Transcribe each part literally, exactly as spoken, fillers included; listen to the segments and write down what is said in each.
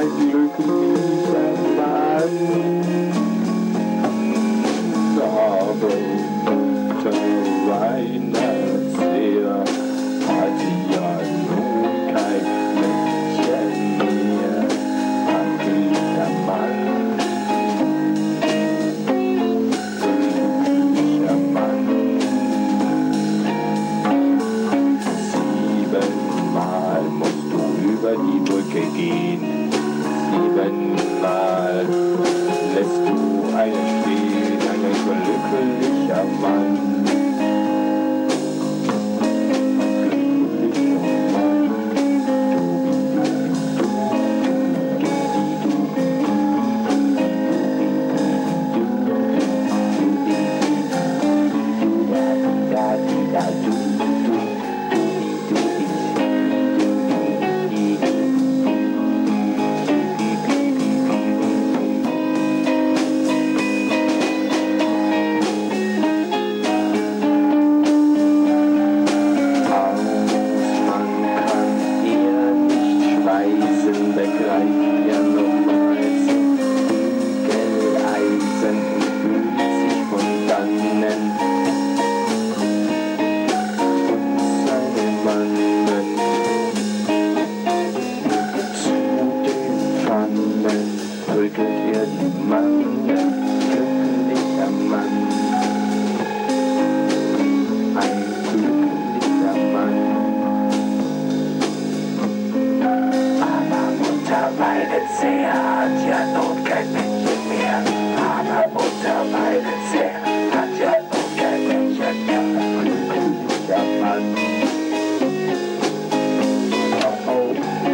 ein glücklicher Mann. Aber Mutter Weihnachtsseher hat ja nun kein Mädchen mehr. Ein glücklicher Mann, glücklicher Mann. Siebenmal musst du über die Brücke gehen, siebenmal lässt du einen stehen, ein glücklicher Mann. Brückelt er die Mann, glücklicher Mann, ein glücklicher Mann. Aber Mutter Weihnachtsseher hat ja nun kein Mädchen mehr. Aber Mutter Weihnachtsseher hat ja nun kein Mädchen mehr. Glücklicher Mann. Oh, oh.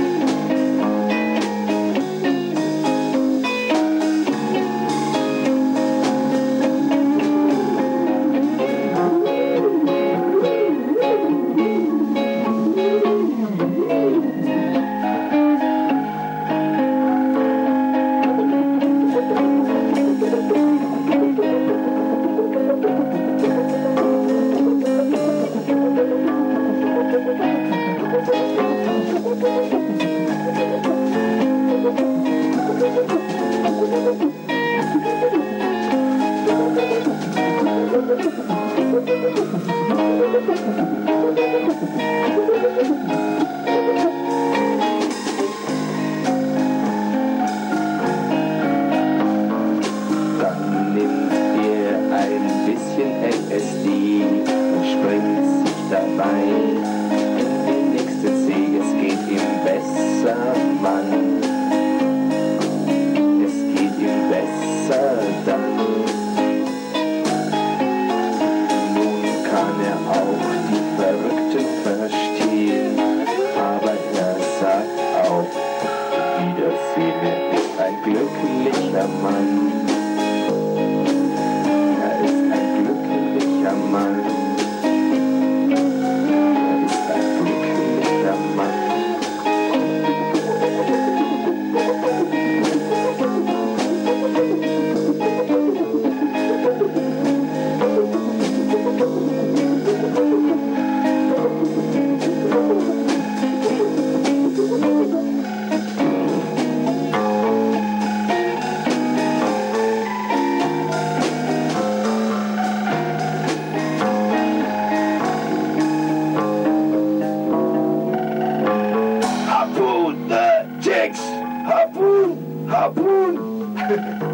Dann nimmt er ein bisschen L S D und springt sich dabei in die nächste See. Es geht ihm besser, Mann. Es geht ihm besser dann. Nun kann er auch die Verrückten verstehen, aber er sagt auch, Wiedersehen, er ist ein glücklicher Mann. Er ist ein glücklicher Mann. Er ist ein glücklicher Mann. Harpoon!